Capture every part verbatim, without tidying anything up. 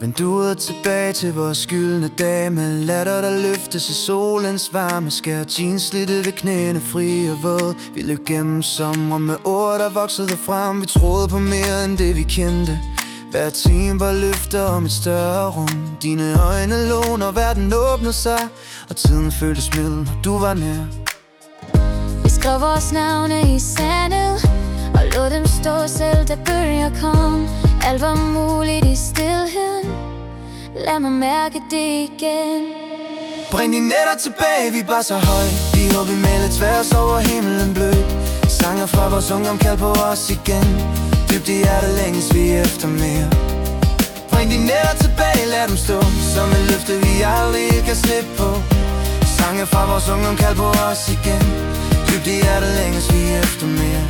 Men du er tilbage til vores skyldne dage, med latter der løftes i solens varme skær. Jeans slidte ved knæene, fri og våd. Vi løb gennem sommer med ord der voksede frem. Vi troede på mere end det vi kendte. Hver time var løfter om et større rum. Dine øjne lå, når verden åbnede sig, og tiden føltes mild, når du var nær. Vi skrev vores navne i sandet og lod dem stå selv, da bølger kom. Alt var muligt i stilheden. Lad mig mærke det igen. Bring de nætter tilbage, vi var så høj. De håb vi malet tværs over himlen blød. Sanger fra vores ungdom kald på os igen. Dybt i hjertet længes vi efter mere. Bring de nætter tilbage, lad dem stå som et løfte vi aldrig kan slippe på. Sanger fra vores ungdom kald på os igen. Dybt i hjertet længes vi efter mere.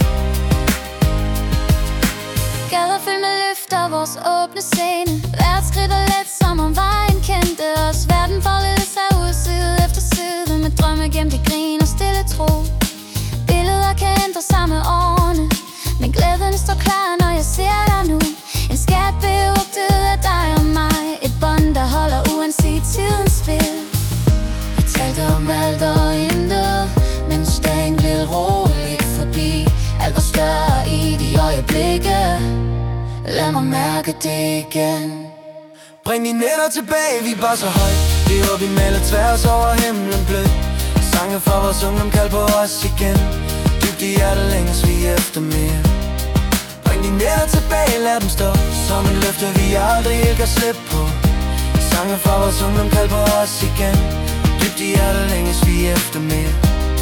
Gader fyldt med løfter, vores åbne scene. Hvert skridt er let, som om vejen kendte os. Verden foldede sig ud side efter side, med drømme gemt i grin og stille tro. Billeder kan ændre sig med årene, men glæden står klar, når jeg ser dig nu. En skat beugt af dig og mig, et bånd, der holder uanset tidens spil. Vi talte om alt og intet, mens dagen gled roligt forbi. Alt var større i de øjeblikke. Lad mig mærke det igen. Bring de nætter tilbage, vi var så højt. Det håb vi malet tværs over himlen blød. Sange fra vores ungdom kald på os igen. Dybt i hjertet længes vi efter mere. Bring de nætter tilbage, lad dem stå som et løfte vi aldrig helt kan slippe på. Sange fra vores ungdom kald på os igen. Dybt i hjertet længes vi efter mere.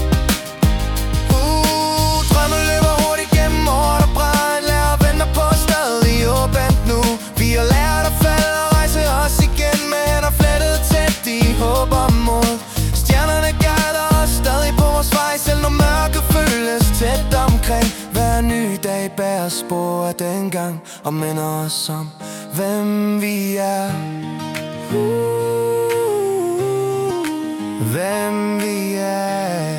Uh, drømme løber hurtigt gennem år der brænd. Lad os vente på stadig åbent nu. Vi har lært at falde og rejse os igen, med hænder flettet tæt i håb og mod. Stjernerne guider os stadig på vores vej, selv når mørket føles tæt omkring. Hver ny dag bærer spor af dengang og minder os om, hvem vi er. uh, Hvem vi er.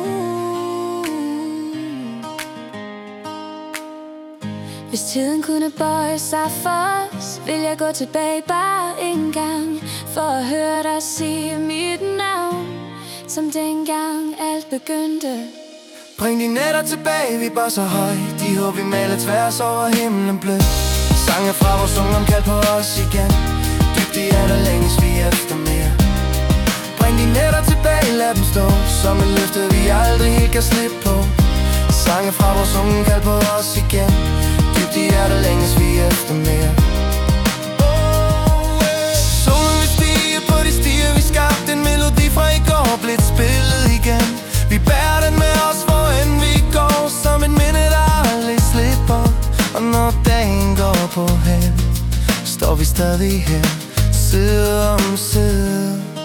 Hvis tiden kunne bøje sig for os, vil jeg gå tilbage bare en gang, for at høre dig sige mit navn, som dengang alt begyndte. Bring de nætter tilbage, vi var så høj. De håb vi malet tværs over himlen blød. Sange fra vores ungdom kald på os igen. Dybt i hjertet længes vi efter mere. Bring de nætter tilbage, lad dem stå som et løfte vi aldrig helt kan slippe på. Sange fra vores ungdom kald på os igen. Dybt i hjertet længes vi efter mere. Oh, yeah. Solen vil stige på de stier vi skabte. En melodi fra i går blev spillet igen. Vi bærer den med os, hvor end vi går, som et minde, der aldrig slipper. Og når dagen går på held, står vi stadig her, side om side.